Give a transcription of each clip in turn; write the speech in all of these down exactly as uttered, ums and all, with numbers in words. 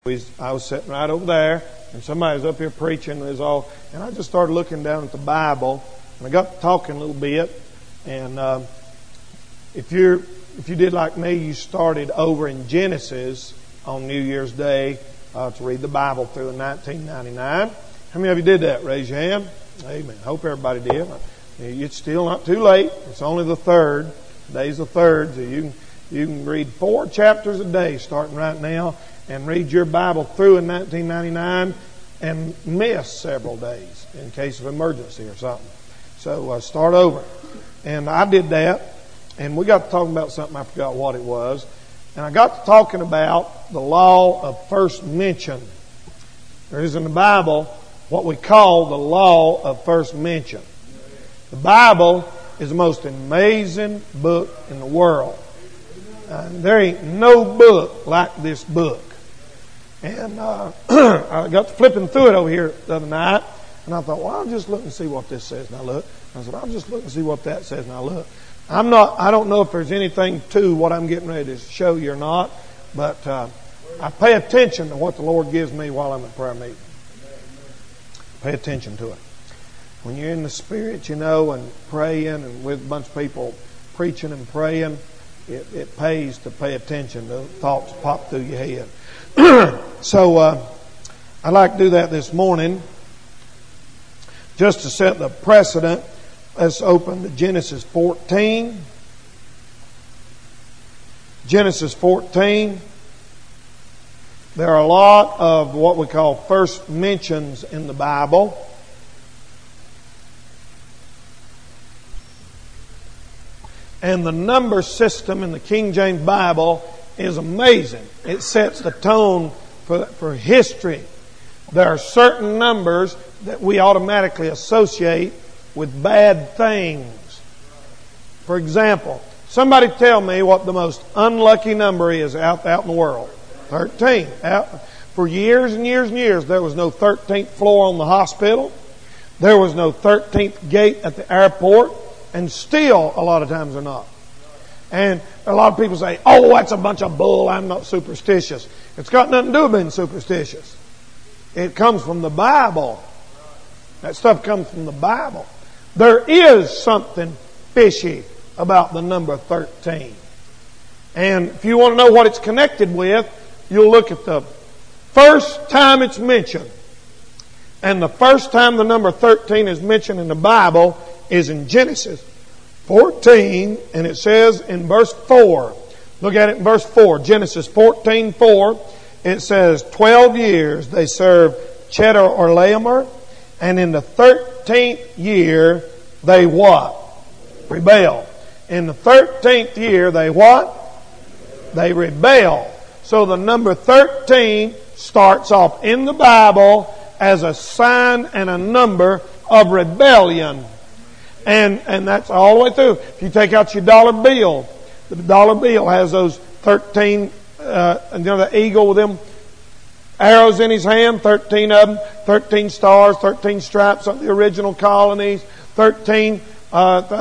I was sitting right over there, and somebody was up here preaching. And, all, and I just started looking down at the Bible, and I got to talking a little bit. And uh, if you're if you did like me, you started over in Genesis on New Year's Day uh, to read the Bible through in nineteen ninety-nine. How many of you did that? Raise your hand. Amen. Hope everybody did. It's still not too late. It's only the third. Today's the third, so you can you can read four chapters a day starting right now, and read your Bible through in nineteen ninety-nine and miss several days in case of emergency or something. So uh, start over. And I did that, and we got to talking about something, I forgot what it was. And I got to talking about the law of first mention. There is in the Bible what we call the law of first mention. The Bible is the most amazing book in the world. Uh, there ain't no book like this book. And uh, I got to flipping through it over here the other night, and I thought, well, I'll just look and see what this says. Now look. I said, I'll just look and see what that says. Now look. I'm not, I don't know if there's anything to what I'm getting ready to show you or not, but uh, I pay attention to what the Lord gives me while I'm at prayer meeting. Pay attention to it. When you're in the Spirit, you know, and praying and with a bunch of people preaching and praying, it, it pays to pay attention to thoughts pop through your head. so uh, I'd like to do that this morning just to set the precedent. Let's open to Genesis fourteen. Genesis fourteen. There are a lot of what we call first mentions in the Bible. And the number system in the King James Bible is amazing. It sets the tone for, for history. There are certain numbers that we automatically associate with bad things. For example, somebody tell me what the most unlucky number is out, out in the world. thirteen. Out, for years and years and years, there was no thirteenth floor on the hospital. There was no thirteenth gate at the airport. And still, a lot of times they're not. And a lot of people say, oh, that's a bunch of bull. I'm not superstitious. It's got nothing to do with being superstitious. It comes from the Bible. That stuff comes from the Bible. There is something fishy about the number thirteen. And if you want to know what it's connected with, you'll look at the first time it's mentioned. And the first time the number thirteen is mentioned in the Bible is in Genesis fourteen, and it says in verse four. Look at it in verse four. Genesis fourteen four. It says, twelve years they served Chedorlaomer, and in the thirteenth year they what? Rebel. In the thirteenth year they what? They rebel. So the number thirteen starts off in the Bible as a sign and a number of rebellion. And and that's all the way through. If you take out your dollar bill, the dollar bill has those thirteen, uh, you know, the eagle with them arrows in his hand, thirteen of them, thirteen stars, thirteen stripes of the original colonies, thirteen, uh,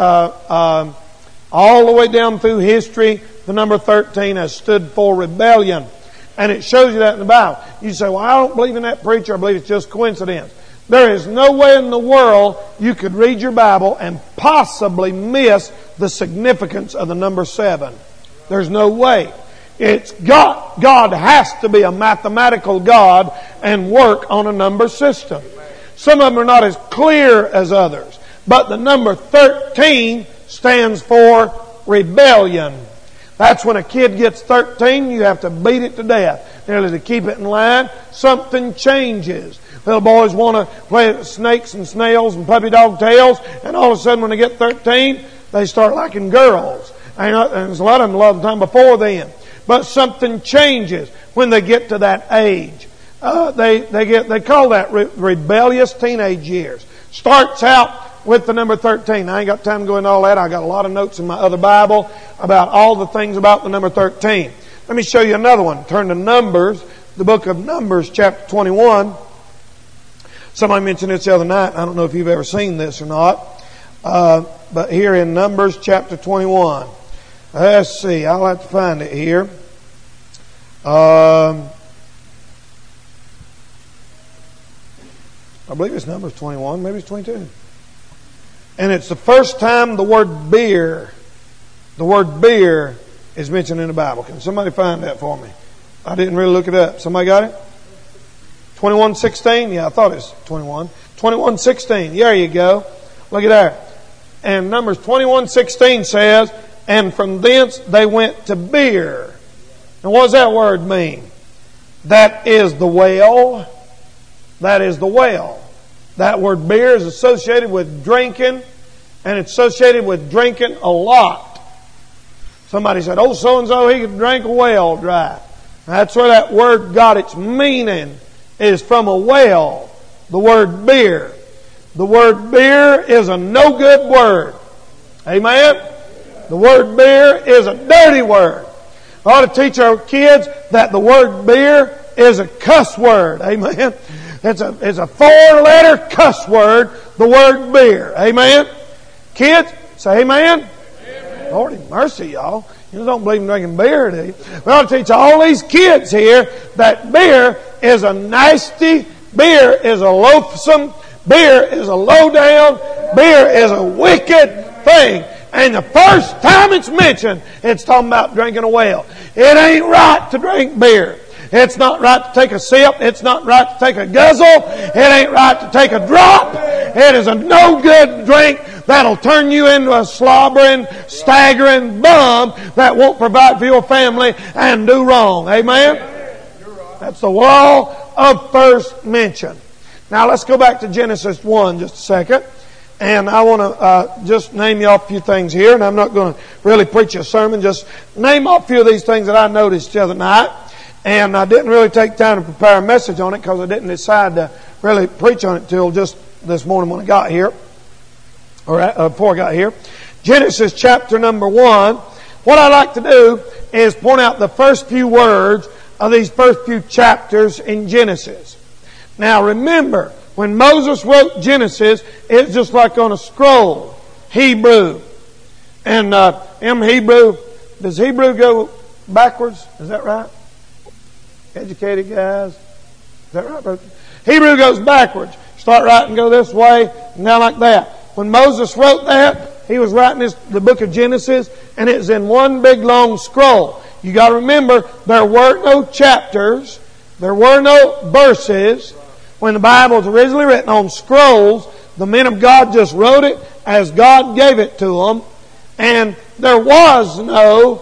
uh, um, all the way down through history, the number thirteen has stood for rebellion. And it shows you that in the Bible. You say, well, I don't believe in that preacher. I believe it's just coincidence. There is no way in the world you could read your Bible and possibly miss the significance of the number seven. There's no way. It's God. God has to be a mathematical God and work on a number system. Some of them are not as clear as others. But the number thirteen stands for rebellion. That's when a kid gets thirteen, you have to beat it to death. Nearly to keep it in line, something changes. Little boys want to play with snakes and snails and puppy dog tails, and all of a sudden when they get thirteen, they start liking girls. And there's a lot of them a lot of the time before then. But something changes when they get to that age. Uh, they they get they call that re- rebellious teenage years. Starts out with the number thirteen. I ain't got time to go into all that. I got a lot of notes in my other Bible about all the things about the number thirteen. Let me show you another one. Turn to Numbers, the book of Numbers, chapter twenty-one. Somebody mentioned this the other night. I don't know if you've ever seen this or not. Uh, but here in Numbers chapter twenty-one. Let's see. I'll have to find it here. Um, I believe it's Numbers twenty-one, maybe it's twenty-two. And it's the first time the word beer, the word beer is mentioned in the Bible. Can somebody find that for me? I didn't really look it up. Somebody got it? twenty-one sixteen? Yeah, I thought it was twenty-one. twenty-one sixteen. There you go. Look at there. And Numbers twenty-one sixteen says, and from thence they went to Beer. And what does that word mean? That is the well. That is the well. That word beer is associated with drinking, and it's associated with drinking a lot. Somebody said, oh, so-and-so, he could drink a well dry. That's where that word got its meaning, is from a well. The word beer. The word beer is a no good word. Amen? The word beer is a dirty word. We ought to teach our kids that the word beer is a cuss word. Amen? It's a, it's a four-letter cuss word, the word beer. Amen? Kids, say amen. Amen. Lord have mercy, y'all. You don't believe in drinking beer, do you? We ought to teach all these kids here that beer is a nasty, beer is a loathsome, beer is a low-down, beer is a wicked thing. And the first time it's mentioned, it's talking about drinking a well. It ain't right to drink beer. It's not right to take a sip. It's not right to take a guzzle. It ain't right to take a drop. It is a no good drink that'll turn you into a slobbering, staggering bum that won't provide for your family and do wrong. Amen? That's the law of first mention. Now let's go back to Genesis one just a second. And I want to uh, just name you off a few things here. And I'm not going to really preach a sermon. Just name off a few of these things that I noticed the other night. And I didn't really take time to prepare a message on it because I didn't decide to really preach on it till just this morning when I got here. Or uh, before I got here. Genesis chapter number one. What I like to do is point out the first few words of these first few chapters in Genesis. Now remember, when Moses wrote Genesis, it's just like on a scroll. Hebrew. And uh, in Hebrew, does Hebrew go backwards? Is that right? Educated guys? Is that right, brother? Hebrew goes backwards. Start writing, go this way, and now like that. When Moses wrote that, he was writing this, the book of Genesis, and it's in one big long scroll. You got to remember, there were no chapters, there were no verses. When the Bible was originally written on scrolls, the men of God just wrote it as God gave it to them. And there was no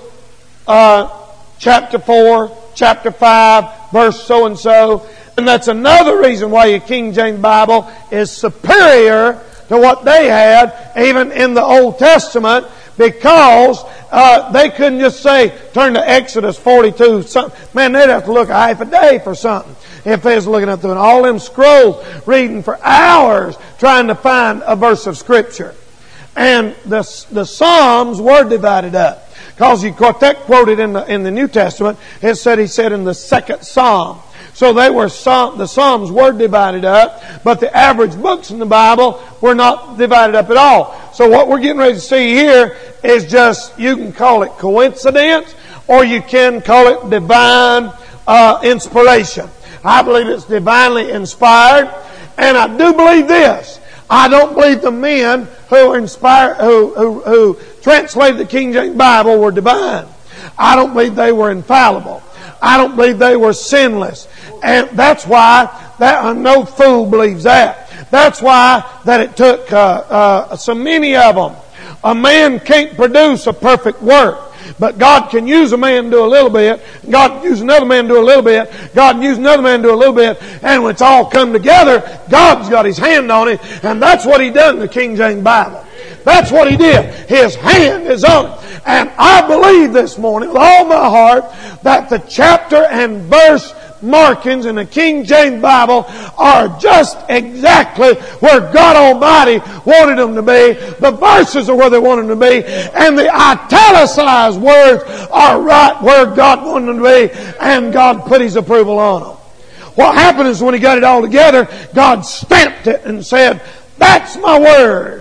uh, chapter four, chapter five, verse so-and-so. And that's another reason why your King James Bible is superior to what they had, even in the Old Testament, because uh, they couldn't just say, turn to Exodus forty-two. Something. Man, they'd have to look a half a day for something if they was looking up through all them scrolls, reading for hours, trying to find a verse of Scripture. And the the Psalms were divided up. Because you that quoted in the in the New Testament, it said he said in the second Psalm. So they were the Psalms were divided up, but the average books in the Bible were not divided up at all. So what we're getting ready to see here is just, you can call it coincidence, or you can call it divine uh, inspiration. I believe it's divinely inspired, and I do believe this. I don't believe the men who inspired, who, who, who translated the King James Bible were divine. I don't believe they were infallible. I don't believe they were sinless. And that's why that no fool believes that. That's why that it took uh, uh, so many of them. A man can't produce a perfect work. But God can use a man to do a little bit. God can use another man to do a little bit. God can use another man to do a little bit. And when it's all come together, God's got His hand on it. And that's what He done in the King James Bible. That's what He did. His hand is on it. And I believe this morning with all my heart that the chapter and verse markings in the King James Bible are just exactly where God Almighty wanted them to be. The verses are where they wanted them to be. And the italicized words are right where God wanted them to be. And God put His approval on them. What happened is when He got it all together, God stamped it and said, that's my word.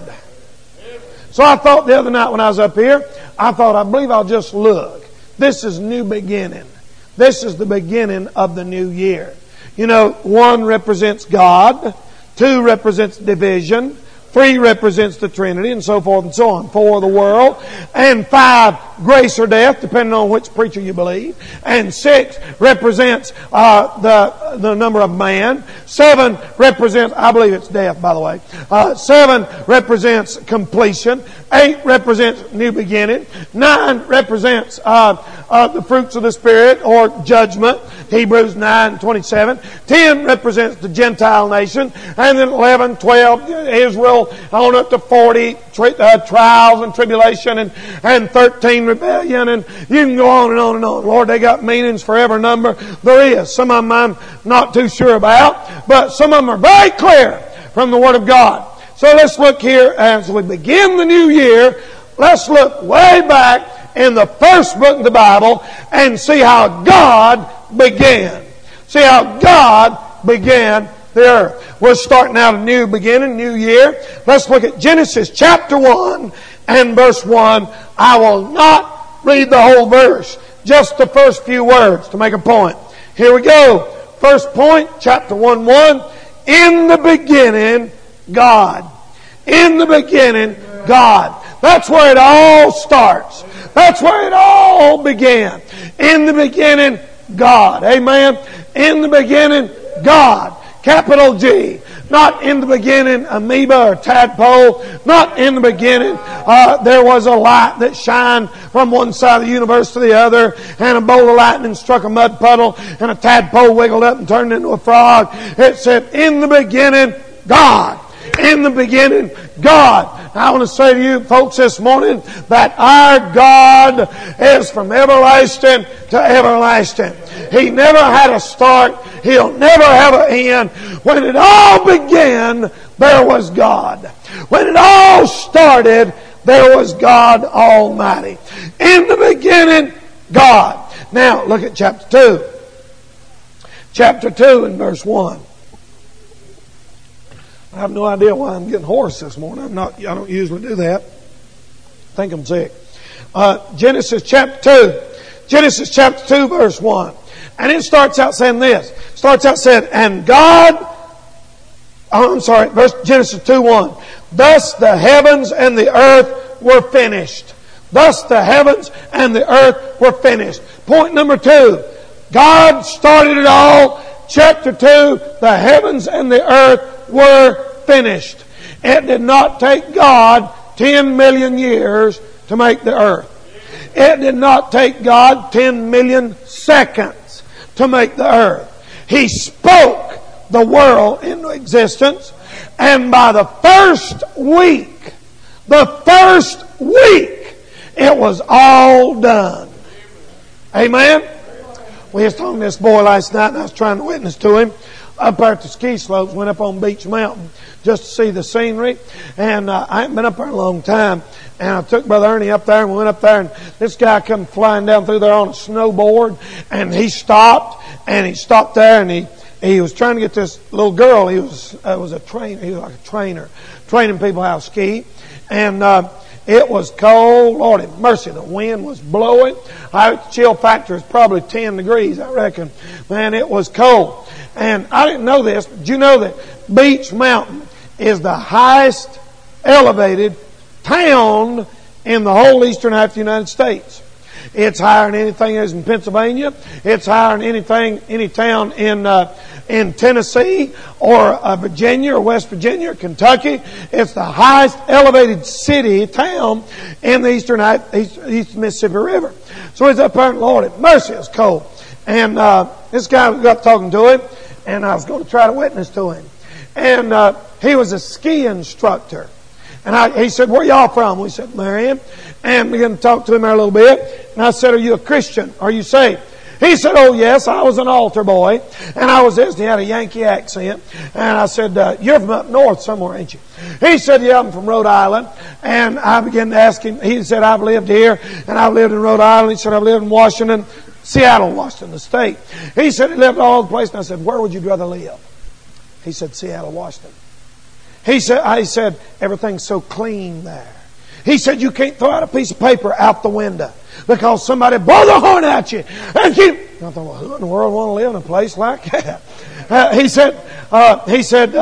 So I thought the other night when I was up here, I thought, I believe I'll just look. This is new beginning. This is the beginning of the new year. You know, one represents God. Two represents division. Three represents the Trinity, and so forth and so on. Four, the world. And five, grace or death, depending on which preacher you believe. And six represents uh, the the number of man. Seven represents, I believe it's death, by the way. Uh, seven represents completion. Eight represents new beginning. Nine represents uh, uh, the fruits of the Spirit or judgment. Hebrews nine twenty-seven. Ten represents the Gentile nation. And then eleven, twelve, Israel on up to forty, tri- uh, trials and tribulation, and, and thirteen, rebellion, and you can go on and on and on. Lord, they got meanings for every number there is. Some of them I'm not too sure about, but some of them are very clear from the Word of God. So let's look here as we begin the new year. Let's look way back in the first book of the Bible and see how God began. See how God began the earth. We're starting out a new beginning, new year. Let's look at Genesis chapter one and verse one. I will not read the whole verse, just the first few words to make a point. Here we go. First point, chapter one, one. In the beginning, God. In the beginning, God. That's where it all starts. That's where it all began. In the beginning, God. Amen. In the beginning, God. Capital G. Not in the beginning, amoeba or tadpole. Not in the beginning, uh, there was a light that shined from one side of the universe to the other, and a bolt of lightning struck a mud puddle, and a tadpole wiggled up and turned into a frog. It said, in the beginning, God. In the beginning, God. I want to say to you folks this morning that our God is from everlasting to everlasting. He never had a start. He'll never have an end. When it all began, there was God. When it all started, there was God Almighty. In the beginning, God. Now, look at chapter two. Chapter two and verse one. I have no idea why I'm getting hoarse this morning. I'm not, I don't usually do that. I think I'm sick. Uh, Genesis chapter two. Genesis chapter two verse one. And it starts out saying this. It starts out saying, and God, oh, I'm sorry, verse Genesis two one. Thus the heavens and the earth were finished. Thus the heavens and the earth were finished. Point number two. God started it all. Chapter two, the heavens and the earth were finished. It did not take God ten million years to make the earth. It did not take God ten million seconds to make the earth. He spoke the world into existence, and by the first week, the first week, it was all done. Amen? We was talking to this boy last night, and I was trying to witness to him. Up there at the ski slopes, went up on Beach Mountain just to see the scenery. And uh, I haven't been up there in a long time. And I took Brother Ernie up there, and we went up there, and this guy come flying down through there on a snowboard. And he stopped, and he stopped there, and he he was trying to get this little girl. He was uh, was a trainer. He was like a trainer, training people how to ski. And uh, it was cold. Lord have mercy, the wind was blowing. Our chill factor is probably ten degrees, I reckon. Man, it was cold. And I didn't know this. Did you know that Beach Mountain is the highest elevated town in the whole eastern half of the United States? It's higher than anything that is in Pennsylvania. It's higher than anything, any town in uh, in Tennessee or uh, Virginia or West Virginia or Kentucky. It's the highest elevated city, town in the eastern half, east, east Mississippi River. So it's up there, and Lord have mercy, it's cold. And uh, this guy got talking to him, and I was going to try to witness to him. And uh, he was a ski instructor. And I, he said, where y'all from? We said, Marion. And began to talk to him there a little bit. And I said, are you a Christian? Are you saved? He said, oh yes, I was an altar boy. And I was this, and he had a Yankee accent. And I said, uh, you're from up north somewhere, ain't you? He said, yeah, I'm from Rhode Island. And I began to ask him, he said, I've lived here, and I've lived in Rhode Island. He said, I've lived in Washington, Seattle, Washington, the state. He said he lived all over the place. And I said, where would you rather live? He said, Seattle, Washington. He said, I said, everything's so clean there. He said, you can't throw out a piece of paper out the window because somebody blow the horn at you. And you, I thought, well, who in the world want to live in a place like that? Uh, he said, uh, he said, uh,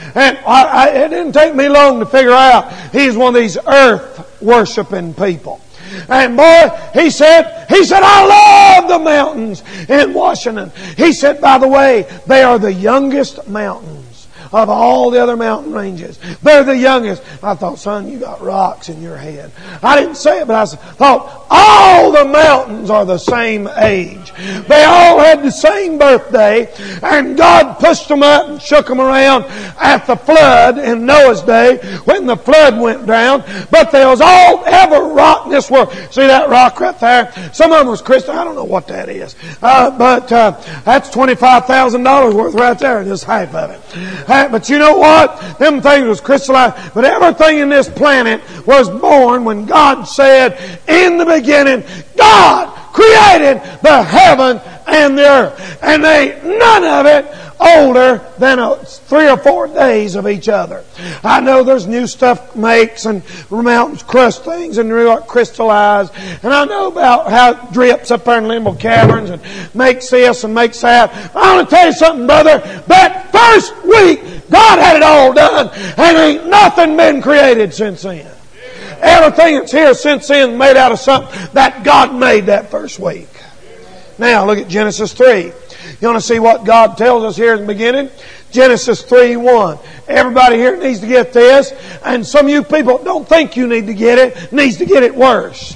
And I, I, it didn't take me long to figure out he's one of these earth worshiping people. And boy, he said, he said, I love the mountains in Washington. He said, by the way, they are the youngest mountains of all the other mountain ranges. They're the youngest. I thought, son, you got rocks in your head. I didn't say it, but I thought, all the mountains are the same age. They all had the same birthday, and God pushed them up and shook them around at the flood in Noah's day when the flood went down. But there was all ever rock in this world. See that rock right there? Some of them was crystal. I don't know what that is. Uh, but uh, that's twenty-five thousand dollars worth right there, just half of it. But you know what? Them things was crystallized. But everything in this planet was born when God said, in the beginning, God created the heaven and the earth. And they ain't none of it older than a, three or four days of each other. I know there's new stuff makes and mountains crust things and crystallize. And I know about how it drips up there in Limbo Caverns and makes this and makes that. I want to tell you something, brother. That first week, God had it all done, and ain't nothing been created since then. Everything that's here since then made out of something that God made that first week. Now, look at Genesis three. You want to see what God tells us here in the beginning? Genesis three one. Everybody here needs to get this. And some of you people don't think you need to get it, needs to get it worse.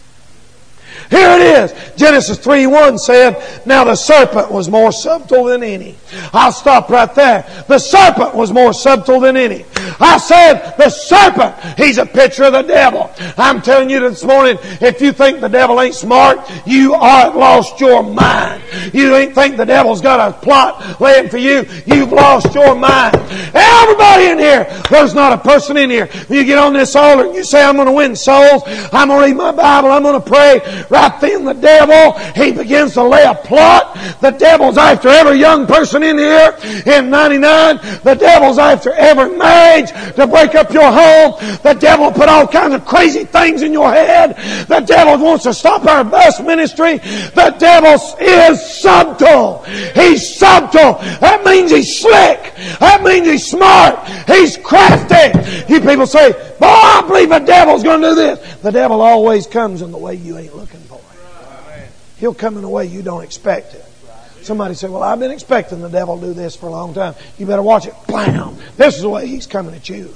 Here it is. Genesis three one said, now the serpent was more subtle than any. I'll stop right there. The serpent was more subtle than any. I said the serpent, he's a picture of the devil. I'm telling you this morning, if you think the devil ain't smart, you are lost your mind. You ain't think the devil's got a plot laying for you, you've lost your mind. Everybody in here, there's not a person in here. When you get on this altar and you say, I'm going to win souls, I'm going to read my Bible, I'm going to pray, right then the devil, he begins to lay a plot. The devil's after every young person in here. In ninety-nine, the devil's after every marriage to break up your home. The devil put all kinds of crazy things in your head. The devil wants to stop our bus ministry. The devil is subtle. He's subtle. That means he's slick. That means he's smart. He's crafty. You people say, boy, I believe the devil's going to do this. The devil always comes in the way you ain't looking for him. He'll come in a way you don't expect it. Somebody say, well, I've been expecting the devil to do this for a long time. You better watch it. Blam! This is the way he's coming at you.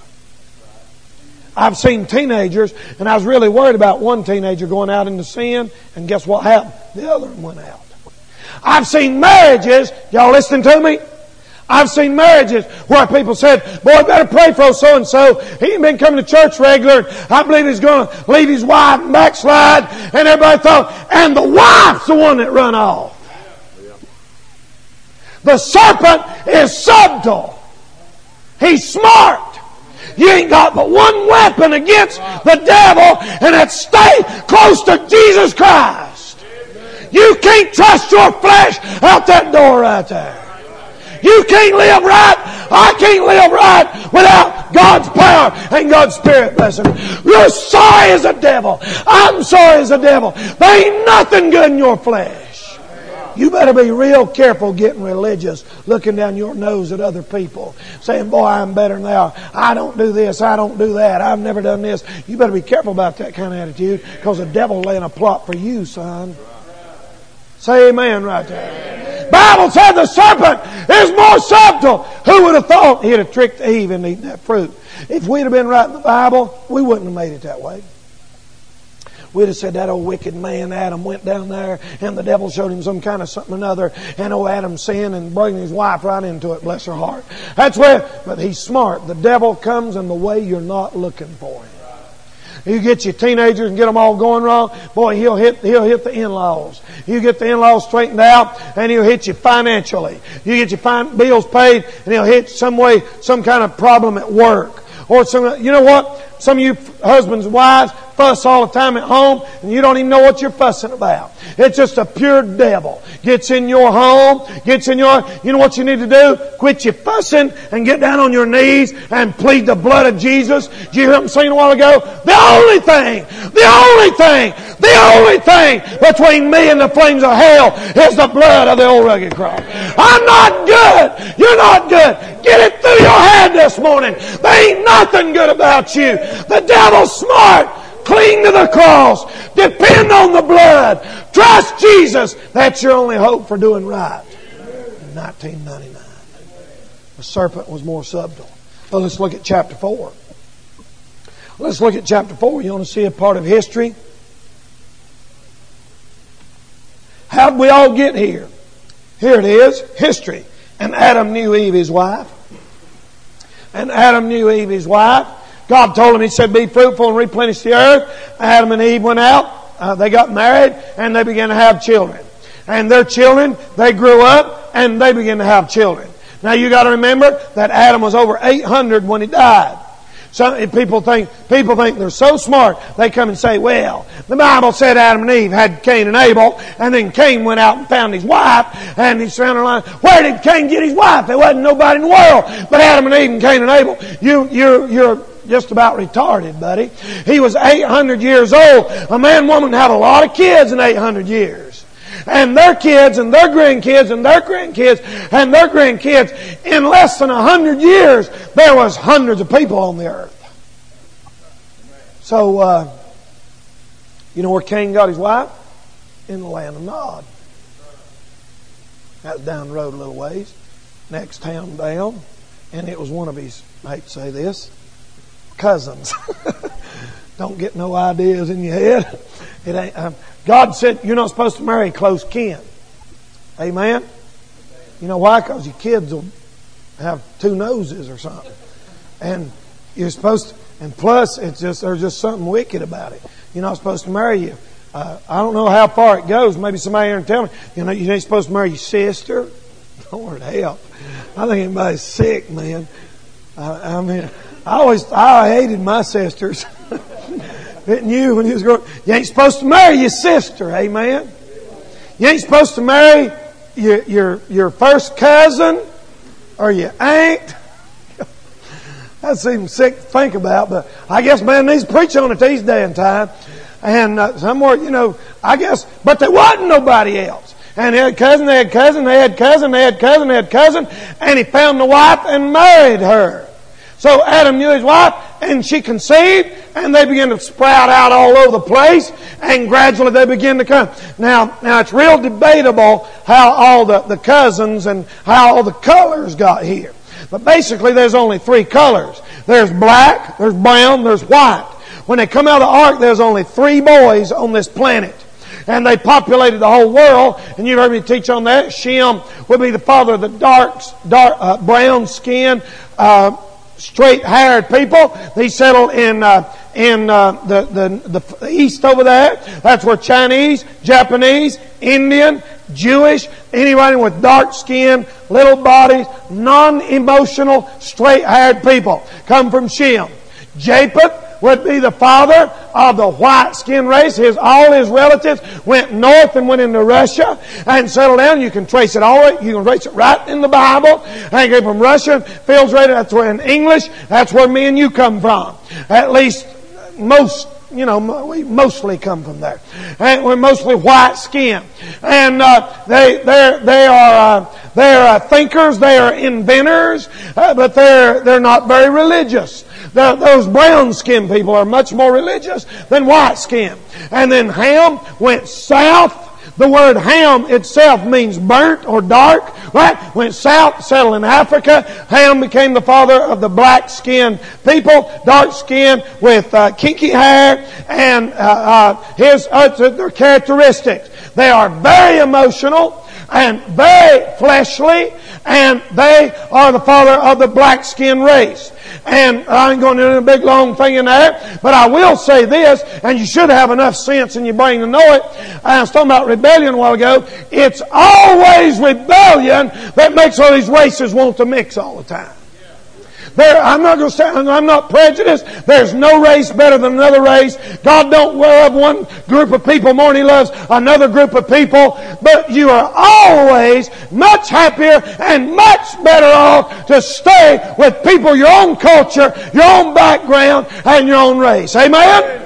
I've seen teenagers, and I was really worried about one teenager going out into sin, and guess what happened? The other one went out. I've seen marriages, y'all listening to me? I've seen marriages where people said, boy, better pray for so-and-so. He ain't been coming to church regular. I believe he's going to leave his wife and backslide. And everybody thought, and the wife's the one that run off. The serpent is subtle. He's smart. You ain't got but one weapon against the devil, and that's stay close to Jesus Christ. You can't trust your flesh out that door right there. You can't live right. I can't live right without God's power and God's Spirit blessing. You're sorry as a devil. I'm sorry as a devil. There ain't nothing good in your flesh. You better be real careful getting religious, looking down your nose at other people, saying, boy, I'm better than they are. I don't do this. I don't do that. I've never done this. You better be careful about that kind of attitude, because the devil's laying a plot for you, son. Say amen right there. Bible said the serpent is more subtle. Who would have thought he'd have tricked Eve into eating that fruit? If we'd have been right in the Bible, we wouldn't have made it that way. We'd have said that old wicked man Adam went down there and the devil showed him some kind of something or another, and old Adam sinned and brought his wife right into it, bless her heart. That's where, but he's smart. The devil comes in the way you're not looking for him. You get your teenagers and get them all going wrong, boy, he'll hit he'll hit the in-laws. You get the in-laws straightened out, and he'll hit you financially. You get your fin- bills paid, and he'll hit some way, some kind of problem at work. Or some, you know what? Some of you husbands and wives fuss all the time at home, and you don't even know what you're fussing about. It's just a pure devil. Gets in your home, gets in your... You know what you need to do? Quit your fussing and get down on your knees and plead the blood of Jesus. Did you hear him saying a while ago? The only thing, the only thing, the only thing between me and the flames of hell is the blood of the old rugged cross. I'm not good. You're not good. Get it through your head this morning. There ain't nothing good about you. The devil's smart. Cling to the cross. Depend on the blood. Trust Jesus. That's your only hope for doing right. In nineteen ninety-nine. The serpent was more subtle. Well, let's look at chapter four. Let's look at chapter four. You want to see a part of history? How did we all get here? Here it is, history. And Adam knew Eve, his wife. And Adam knew Eve, his wife. God told him, He said, be fruitful and replenish the earth. Adam and Eve went out. Uh, they got married and they began to have children. And their children, they grew up and they began to have children. Now you got to remember that Adam was over eight hundred when he died. Some people think people think they're so smart. They come and say, "Well, the Bible said Adam and Eve had Cain and Abel, and then Cain went out and found his wife, and he's found her line. Where did Cain get his wife? There wasn't nobody in the world but Adam and Eve and Cain and Abel. You, you're, you're just about retarded, buddy. He was eight hundred years old. A man and woman had a lot of kids in eight hundred years." And their kids and their grandkids and their grandkids and their grandkids. In less than a hundred years, there was hundreds of people on the earth. So, uh, you know where Cain got his wife? In the land of Nod. That was down the road a little ways. Next town down. And it was one of his, I hate to say this, cousins. Don't get no ideas in your head. It ain't... Um, God said you're not supposed to marry close kin. Amen? You know why? Because your kids will have two noses or something. And you're supposed to, and plus it's just, there's just something wicked about it. You're not supposed to marry you. Uh, I don't know how far it goes. Maybe somebody here can tell me. You know, you ain't supposed to marry your sister. Lord help. I think anybody's sick, man. I, I mean, I always, I hated my sisters. Didn't you when you was growing? You ain't supposed to marry your sister, amen? You ain't supposed to marry your your your first cousin or your aunt. That seems sick to think about, but I guess man needs to preach on it these day and time. And uh, somewhere, you know, I guess, but there wasn't nobody else. And they had cousin, they had cousin, they had cousin, they had cousin, they had cousin, and he found the wife and married her. So Adam knew his wife, and she conceived, and they began to sprout out all over the place, and gradually they began to come. Now, now it's real debatable how all the, the cousins and how all the colors got here. But basically there's only three colors. There's black, there's brown, there's white. When they come out of the ark, there's only three boys on this planet. And they populated the whole world. And you've heard me teach on that. Shem would be the father of the dark, dark uh, brown skin, uh, straight-haired people. They settled in uh, in uh, the, the the east over there. That's where Chinese, Japanese, Indian, Jewish, anybody with dark skin, little bodies, non-emotional, straight-haired people come from Shem. Japheth would be the father of the white-skinned race. His all his relatives went north and went into Russia and settled down. You can trace it all. You can trace it right in the Bible. And came from Russia, Fields rated. That's where in English. That's where me and you come from. At least most. You know, we mostly come from there, and we're mostly white skinned, and uh, they they they are uh, they're uh, thinkers, they are inventors, uh, but they're they're not very religious. The, those brown skinned people are much more religious than white skinned. And then Ham went south. The word Ham itself means burnt or dark, right? Went south, settled in Africa. Ham became the father of the black-skinned people, dark-skinned with uh, kinky hair, and uh, uh, his uh, their characteristics. They are very emotional and very fleshly, and they are the father of the black-skinned race. And I ain't going to do a big long thing in there, but I will say this, and you should have enough sense in your brain to know it. I was talking about rebellion a while ago. It's always rebellion that makes all these races want to mix all the time. There, I'm not going to say, I'm not prejudiced. There's no race better than another race. God don't love one group of people more than He loves another group of people. But you are always much happier and much better off to stay with people, your own culture, your own background, and your own race. Amen?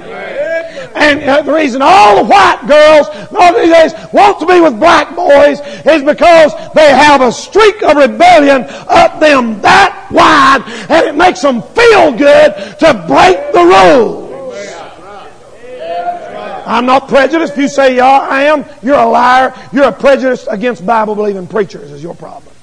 And uh, the reason all the white girls all these days want to be with black boys is because they have a streak of rebellion up them that wide, and it makes them feel good to break the rules. I'm not prejudiced. If you say yeah, I am, you're a liar. You're a prejudice against Bible-believing preachers is your problem.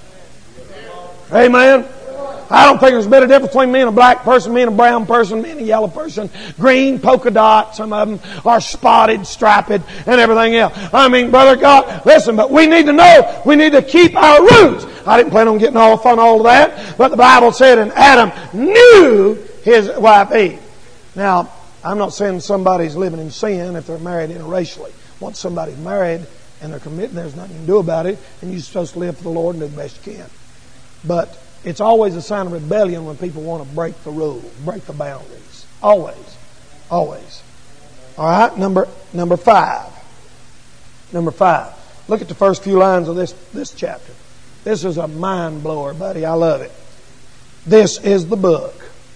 Amen. I don't think there's a bit of difference between me and a black person, me and a brown person, me and a yellow person. Green, polka dot, some of them are spotted, striped, and everything else. I mean, Brother God, listen, but we need to know, we need to keep our roots. I didn't plan on getting all fun all of that, but the Bible said, and Adam knew his wife Eve. Now, I'm not saying somebody's living in sin if they're married interracially. Once somebody's married and they're committing, there's nothing you can do about it, and you're supposed to live for the Lord and do the best you can. But it's always a sign of rebellion when people want to break the rules, break the boundaries. Always. Always. All right, number number five. Number five. Look at the first few lines of this, this chapter. This is a mind blower, buddy. I love it. This is the book.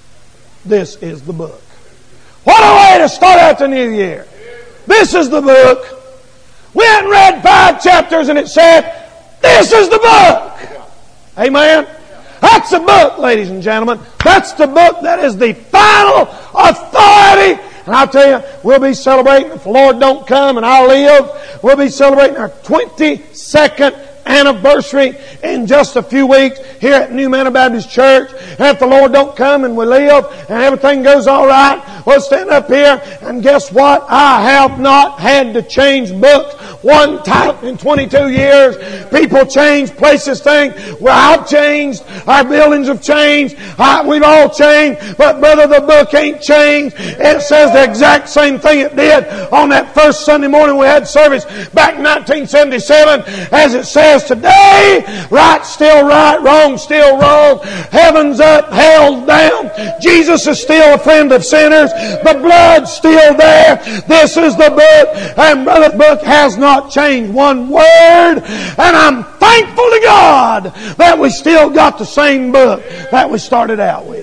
This is the book. What a way to start out the new year. This is the book. We hadn't read five chapters and it said, this is the book. Amen. That's the book, ladies and gentlemen. That's the book that is the final authority. And I'll tell you, we'll be celebrating, if the Lord don't come and I live, we'll be celebrating our twenty-second anniversary in just a few weeks here at New Manor Baptist Church. And if the Lord don't come and we live and everything goes all right, we'll stand up here and guess what? I have not had to change books one time in twenty-two years. People change, places, things. Well, I've changed. Our buildings have changed. I, we've all changed. But brother, the book ain't changed. It says the exact same thing it did on that first Sunday morning we had service back in nineteen seventy-seven as it says today. Right still right, wrong still wrong. Heaven's up, hell's down. Jesus is still a friend of sinners. The blood's still there. This is the book. And brother, the book has not changed one word. And I'm thankful to God that we still got the same book that we started out with.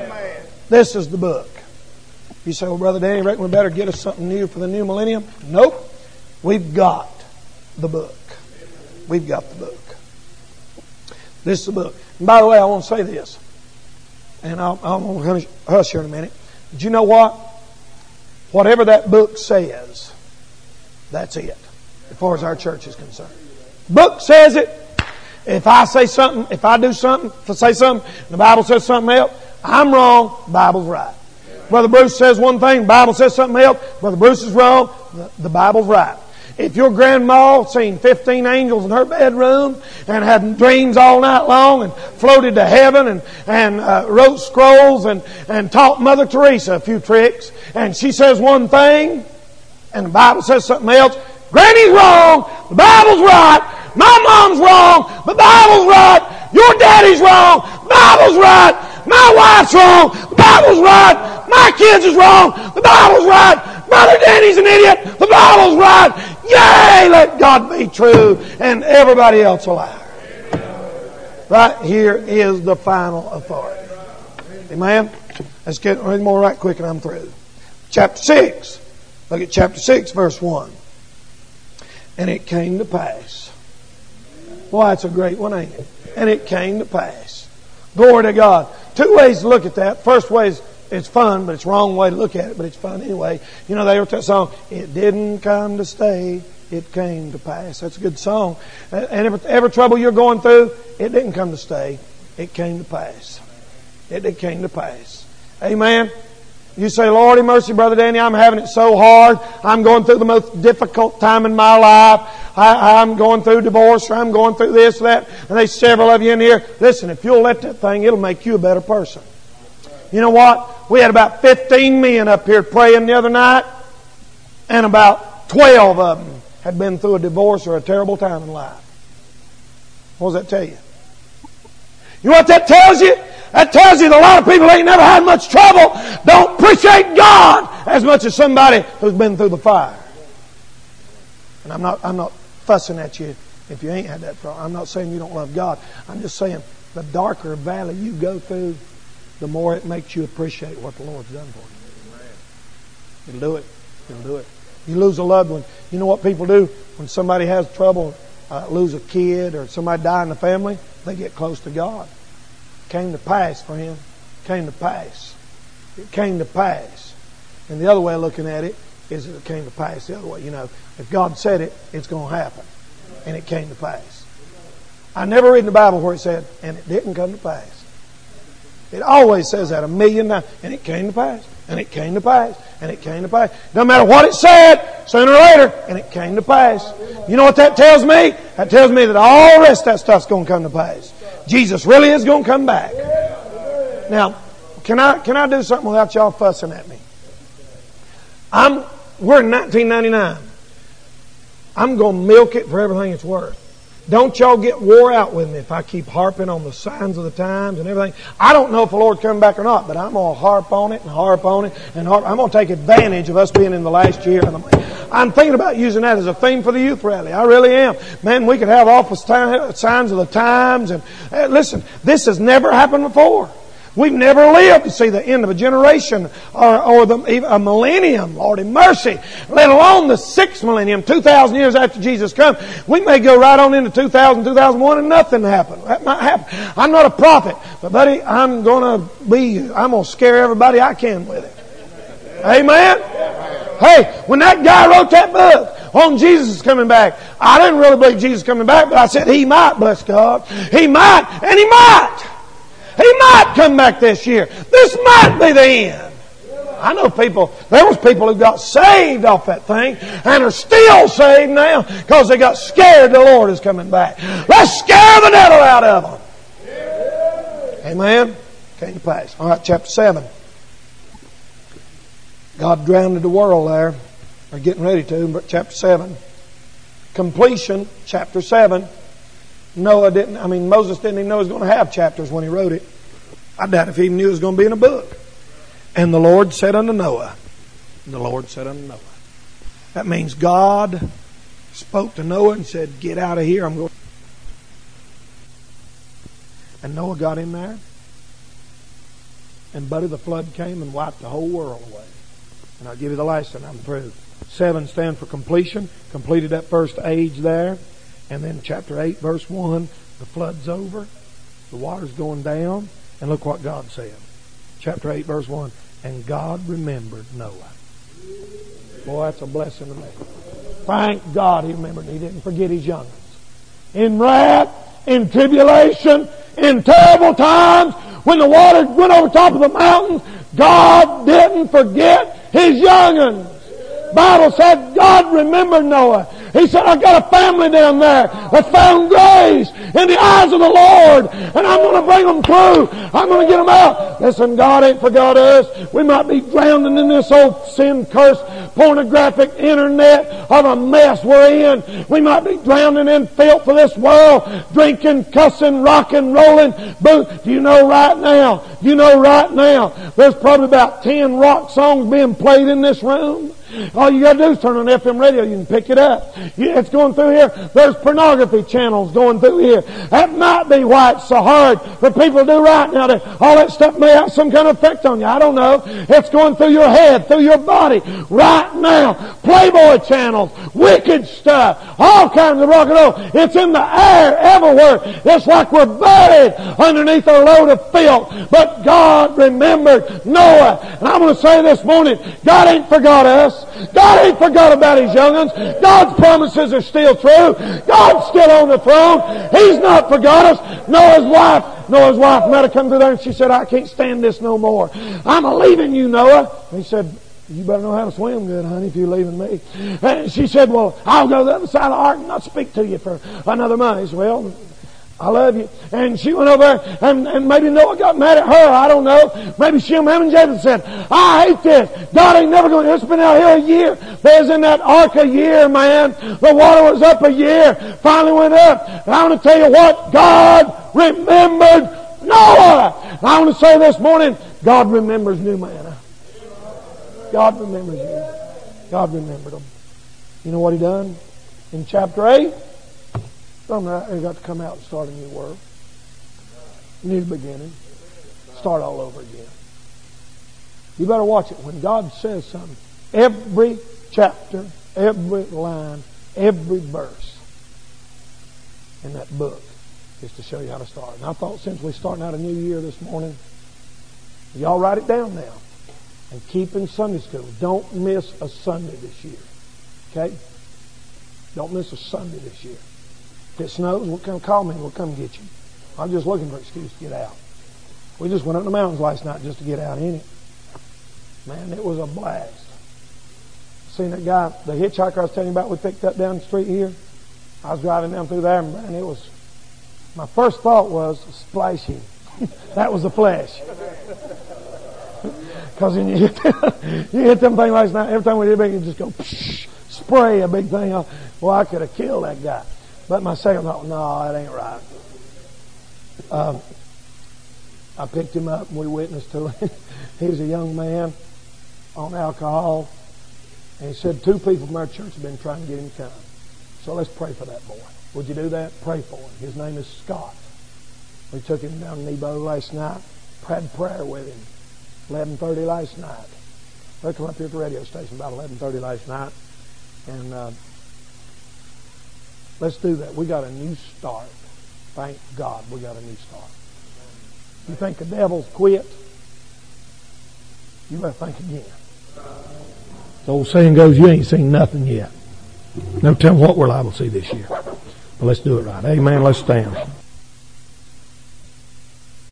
This is the book. You say, well, Brother Danny, reckon we better get us something new for the new millennium? Nope. We've got the book. We've got the book. This is the book. And by the way, I want to say this. And I'll, I'm going to hush here in a minute. But you know what? Whatever that book says, that's it. As far as our church is concerned. Book says it. If I say something, if I do something, if I say something, and the Bible says something else, I'm wrong, the Bible's right. Brother Bruce says one thing, the Bible says something else, Brother Bruce is wrong, the, the Bible's right. If your grandma seen fifteen angels in her bedroom and had dreams all night long and floated to heaven and, and uh, wrote scrolls and, and taught Mother Teresa a few tricks, and she says one thing and the Bible says something else, Granny's wrong, the Bible's right, my mom's wrong, the Bible's right, your daddy's wrong, the Bible's right, my wife's wrong, the Bible's right, my kids is wrong, the Bible's right, Brother Danny's an idiot, the Bible's right. Yay, let God be true and everybody else a liar. Right here is the final authority. Amen? Let's get one more right quick and I'm through. Chapter six. Look at chapter six, verse one. And it came to pass. Boy, that's a great one, ain't it? And it came to pass. Glory to God. Two ways to look at that. First way is it's fun, but it's the wrong way to look at it, but it's fun anyway. You know, they wrote that song, it didn't come to stay, it came to pass. That's a good song. And every, every trouble you're going through, it didn't come to stay, it came to pass. It, it came to pass. Amen? You say, Lordy mercy, Brother Danny, I'm having it so hard. I'm going through the most difficult time in my life. I, I'm going through divorce, or I'm going through this, that. And there's several of you in here. Listen, if you'll let that thing, it'll make you a better person. You know what? We had about fifteen men up here praying the other night, and about twelve of them had been through a divorce or a terrible time in life. What does that tell you? You know what that tells you? That tells you that a lot of people ain't never had much trouble don't appreciate God as much as somebody who's been through the fire. And I'm not, I'm not fussing at you if you ain't had that problem. I'm not saying you don't love God. I'm just saying the darker valley you go through, the more it makes you appreciate what the Lord's done for you. It'll do it. It'll do it. You lose a loved one. You know what people do when somebody has trouble, uh, lose a kid or somebody die in the family? They get close to God. Came to pass, friend. Came to pass. It came to pass. And the other way of looking at it is that it came to pass the other way. You know, if God said it, it's going to happen. And it came to pass. I never read in the Bible where it said, and it didn't come to pass. It always says that a million times. And it came to pass. And it came to pass. And it came to pass. No matter what it said, sooner or later, and it came to pass. You know what that tells me? That tells me that all the rest of that stuff's going to come to pass. Jesus really is going to come back. Now, can I can I do something without y'all fussing at me? I'm we're in nineteen ninety-nine. I'm going to milk it for everything it's worth. Don't y'all get wore out with me if I keep harping on the signs of the times and everything. I don't know if the Lord's coming back or not, but I'm going to harp on it and harp on it and harp. I'm going to take advantage of us being in the last year. I'm thinking about using that as a theme for the youth rally. I really am. Man, we could have office time, signs of the times. And uh, listen, this has never happened before. We've never lived to see the end of a generation or, or the, a millennium, Lord in mercy, let alone the sixth millennium, two thousand years after Jesus comes. We may go right on into two thousand, two thousand one and nothing happen. That might happen. I'm not a prophet, but buddy, I'm going to be, I'm going to scare everybody I can with it. Amen? Hey, when that guy wrote that book on Jesus is coming back, I didn't really believe Jesus is coming back, but I said he might, bless God. He might, and he might. He might come back this year. This might be the end. I know people, there was people who got saved off that thing and are still saved now because they got scared the Lord is coming back. Let's scare the devil out of them. Amen? Came to pass. All right, chapter seven. God drowned the world there. Or getting ready to, but chapter seven. Completion, chapter seven. Noah didn't, I mean, Moses didn't even know he was going to have chapters when he wrote it. I doubt if he even knew it was going to be in a book. And the Lord said unto Noah, the Lord said unto Noah. That means God spoke to Noah and said, get out of here, I'm going. And Noah got in there. And buddy, the flood came and wiped the whole world away. And I'll give you the last one, I'm through. Seven stand for completion. Completed that first age there. And then chapter eight, verse one, the flood's over. The water's going down. And look what God said. Chapter eight, verse one. And God remembered Noah. Boy, that's a blessing to me. Thank God he remembered. He didn't forget his young ones. In wrath, in tribulation, in terrible times, when the water went over top of the mountains, God didn't forget his young ones. Bible said God remembered Noah. He said, I got a family down there that found grace in the eyes of the Lord, and I'm going to bring them through. I'm going to get them out. Listen, God ain't forgot us. We might be drowning in this old sin-cursed pornographic internet of a mess we're in. We might be drowning in filth of this world, drinking, cussing, rocking, rolling. But do you know right now, do you know right now, there's probably about ten rock songs being played in this room. All you got to do is turn on F M radio. You can pick it up. It's going through here. There's pornography channels going through here. That might be why it's so hard for people to do right now. That all that stuff may have some kind of effect on you. I don't know. It's going through your head, through your body right now. Playboy channels, wicked stuff, all kinds of rock and roll. It's in the air everywhere. It's like we're buried underneath a load of filth. But God remembered Noah. And I'm going to say this morning, God ain't forgot us. God ain't forgot about his young ones. God's promises are still true. God's still on the throne. He's not forgot us. Noah's wife, Noah's wife might have come through there and she said, I can't stand this no more. I'm leaving you, Noah. And he said, you better know how to swim good, honey, if you're leaving me. And she said, well, I'll go to the other side of the ark and not speak to you for another month. He said, well, I love you. And she went over there, and, and maybe Noah got mad at her. I don't know. Maybe Shem, Ham, and Japheth said, I hate this. God ain't never going to... It's been out here a year. They was in that ark a year, man. The water was up a year. Finally went up. And I want to tell you what. God remembered Noah. And I want to say this morning, God remembers new manna. God remembers you. God remembered them. You know what he done? In chapter eight, something got to come out and start a new world. New beginning. Start all over again. You better watch it. When God says something, every chapter, every line, every verse in that book is to show you how to start. And I thought since we're starting out a new year this morning, y'all write it down now. And keep in Sunday school. Don't miss a Sunday this year. Okay? Don't miss a Sunday this year. If it snows, we'll come call me. We'll come get you. I'm just looking for an excuse to get out. We just went up in the mountains last night just to get out in it. Man, it was a blast. Seen that guy, the hitchhiker I was telling you about we picked up down the street here. I was driving down through there, and man, it was, my first thought was, splash him. That was the flesh. Because when you hit, you hit them things last night, every time we did it, you just go, psh, spray a big thing off. Well, I could have killed that guy. But my second thought, no, that ain't right. Um, I picked him up and we witnessed to him. He was a young man on alcohol. And he said two people from our church have been trying to get him to come. So let's pray for that boy. Would you do that? Pray for him. His name is Scott. We took him down to Nebo last night. Had prayer with him. eleven thirty last night. They come up here at the radio station about eleven thirty last night. And uh, let's do that. We got a new start. Thank God we got a new start. You think the devil's quit? You better think again. The old saying goes, you ain't seen nothing yet. No telling what we're liable to see this year. But let's do it right. Amen. Let's stand.